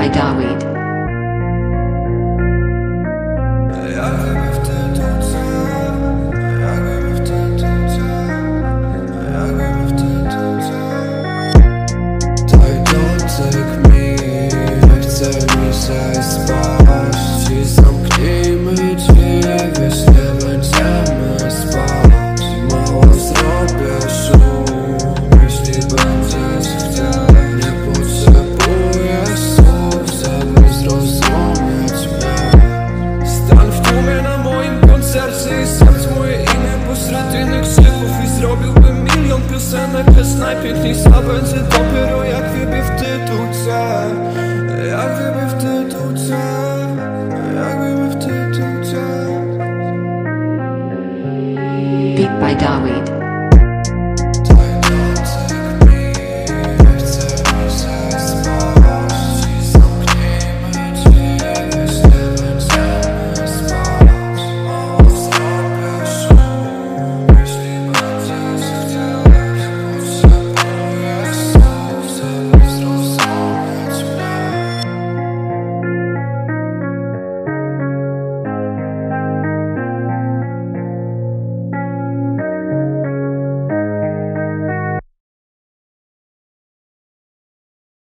by Dawid. Daj dotyk mi, chce mi się spać. I zamknijmy drzwi, wiesz, nie będziemy spać. Mało zrobię szum, jeśli będziesz chciał. Nie potrzebuję słów, żeby zrozumieć mnie. Stań w tłumie na moim koncercie i sprawdź moje imię pośród innych krzyków. I zrobiłbym milion piosenek, lecz najpiękniejsza będzie dopiero jak wiebie w tytułce. Jak wiebie w tytułce. Jak wiebie w tytułce. Beat by Dawid.